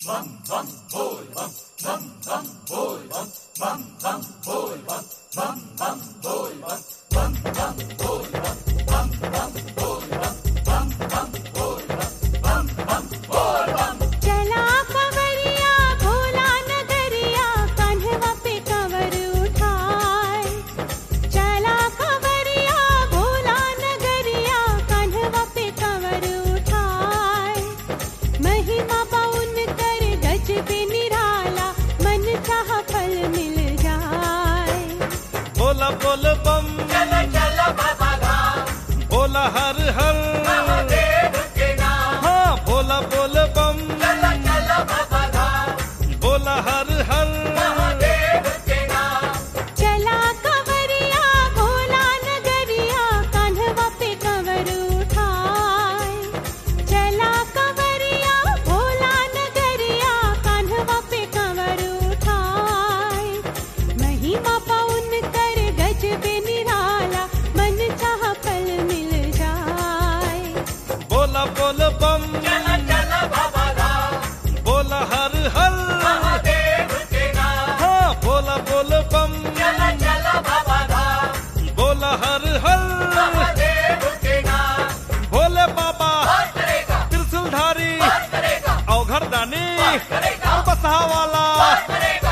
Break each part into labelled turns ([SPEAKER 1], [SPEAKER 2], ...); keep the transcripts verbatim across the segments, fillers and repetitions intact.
[SPEAKER 1] बोला बोल बम
[SPEAKER 2] चलो चलो बाबा धाम,
[SPEAKER 1] बोला हर हर
[SPEAKER 2] महादेव के नाम।
[SPEAKER 1] हाँ बोला बोल बम
[SPEAKER 2] चलो चलो बाबा धाम,
[SPEAKER 1] बोला हर हर
[SPEAKER 2] महादेव के नाम।
[SPEAKER 3] चला कंवरिया भोला नगरिया कान्हवा पे कंवर उठाए। चला कंवरिया भोला नगरिया कान्हवा पे कंवर उठाए। महिमा पाउन कर गज पे निराला मन चाह फल मिल जाए।
[SPEAKER 1] बोला बोल बम
[SPEAKER 2] चलो चलो बाबा धाम,
[SPEAKER 1] बोला हर हर
[SPEAKER 2] महादेव के नाम।
[SPEAKER 1] हाँ बोला बोल बम
[SPEAKER 2] चलो चलो बाबा धाम,
[SPEAKER 1] बोला हर हर
[SPEAKER 2] महादेव के नाम।
[SPEAKER 1] भोले बाबा
[SPEAKER 2] कौन करेगा,
[SPEAKER 1] त्रिशूलधारी
[SPEAKER 2] कौन करेगा,
[SPEAKER 1] अवघर दानी
[SPEAKER 2] कौन करेगा,
[SPEAKER 1] बसहा वाला
[SPEAKER 2] कौन करेगा।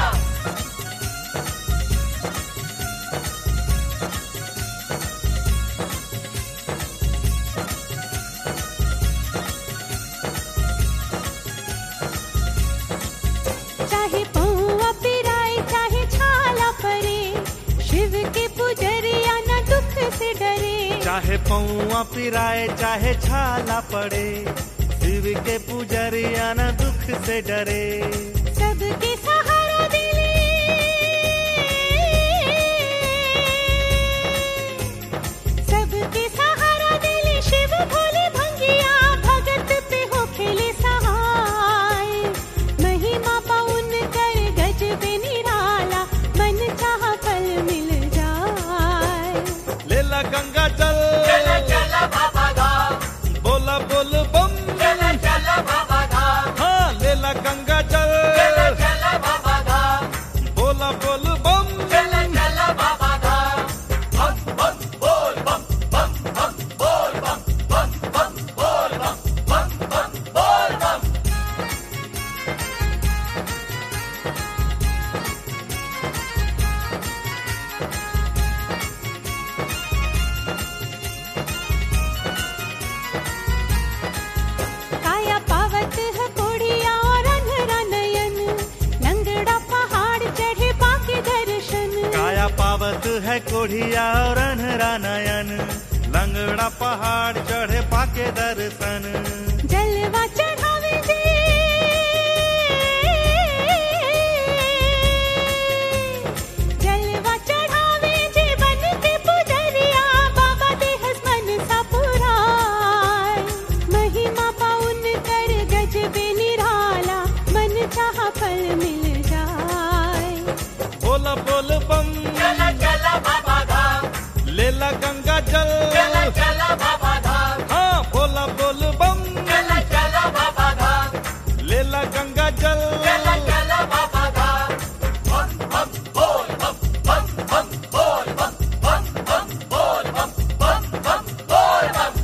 [SPEAKER 3] चाहे पौआ पिराए चाहे छाला परे, शिव के पुजरिया न दुख से डरे।
[SPEAKER 1] चाहे पौआ पिराए चाहे छाला पड़े, शिव के पुजरिया न दुख से डरे।
[SPEAKER 3] सबके सहारा दिले, सबके सहारा दिले शिव भोले भंगिया भगत पे हो खेले सहाय। महिमा पाउन कर गज पे निराला मन चाह फल मिल जाए।
[SPEAKER 1] लेला गंगा जल
[SPEAKER 2] चलो चलो बाबा धाम,
[SPEAKER 1] बोला बोल बम
[SPEAKER 2] चलो चलो बाबा धाम,
[SPEAKER 1] हाँ लेला गंगा जल
[SPEAKER 2] चलो चलो बाबा धाम,
[SPEAKER 1] बोला बोल बम
[SPEAKER 2] चलो चलो बाबा धाम। बम बम बोल बम, बम बम बोल बम, बम बम बोल बम, बम बम बोल बम।
[SPEAKER 3] काया पावत है कोढ़िया और अंधरा नयन, लंगड़ा पहाड़ चढ़े पाके दर्शन।
[SPEAKER 1] काया पावत है कोढ़िया और अनहरा नयन, लंगड़ा पहाड़ चढ़े पाके दर्शन।
[SPEAKER 3] जलवा चढ़ावे जे, जलवा चढ़ावे जे बन के पुजरिया बाबा देहस मन सा पुराय। महिमा पाउन कर गज पे निराला मन चाह फल मिल जाए।
[SPEAKER 1] बोला बोल बम
[SPEAKER 2] चलो चलो बाबा धाम,
[SPEAKER 1] लेला गंगा जल
[SPEAKER 2] चलो चलो बाबा धाम,
[SPEAKER 1] हाँ बोला बोल बम
[SPEAKER 2] चलो चलो बाबा धाम,
[SPEAKER 1] लेला गंगा जल
[SPEAKER 2] चलो चलो बाबा धाम। बम बम बोल बम, बम बम बोल बम, बम बम बोल बम, बम बम बोल बम।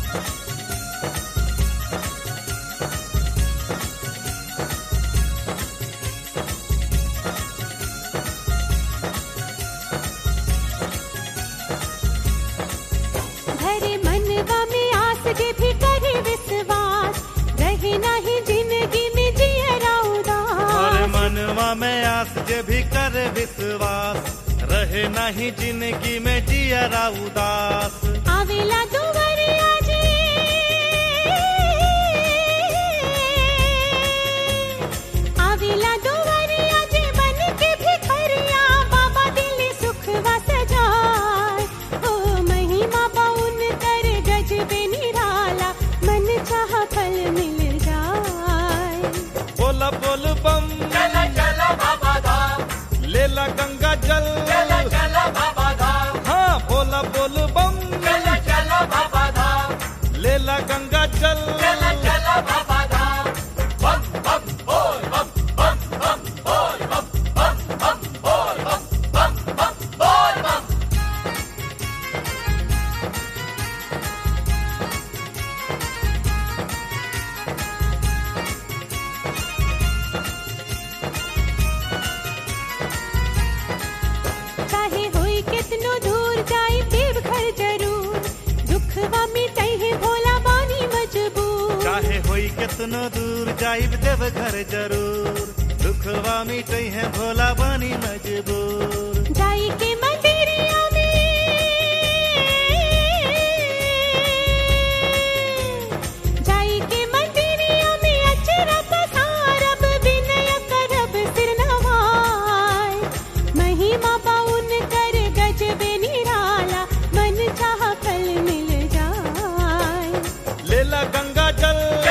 [SPEAKER 3] धरे मनवा में आस जे भी करे विश्वास, रहे नहीं जिंदगी में जियरा उदास।
[SPEAKER 1] अरे मनवा में आस जे भी कर विश्वास, रहे नहीं जिंदगी में जियरा उदास।
[SPEAKER 3] आवेला दुवरिया जे, आवेला दुवरिया जे बन के भिखरिया बाबा दिल सुखवा सजाए। ओ महिमा पाउन कर गज पे निराला मन चाह फल मिल जाए।
[SPEAKER 1] बोला बोल बम
[SPEAKER 2] चलो चलो बाबा धाम,
[SPEAKER 1] लेला गंगा जल
[SPEAKER 2] चलो चलो बाबा धाम,
[SPEAKER 1] हाँ बोला बोल बम
[SPEAKER 2] चलो चलो बाबा धाम,
[SPEAKER 1] लेला गंगा जल
[SPEAKER 2] चलो चलो बाबा धाम। बम बम बोल
[SPEAKER 1] चाहे होई कितनो दूर जाइब देव घर जरूर, दुखवा मिटे है भोला बानी मजबूर।
[SPEAKER 3] जाई के मंदिरिया में, जाई के मंदिरिया में अचरा पसारब, विनय करब सिर नवाय। महिमा पाउन कर गजबे निराला, मन चाह फल मिल जाए।
[SPEAKER 1] लेला गंगा जल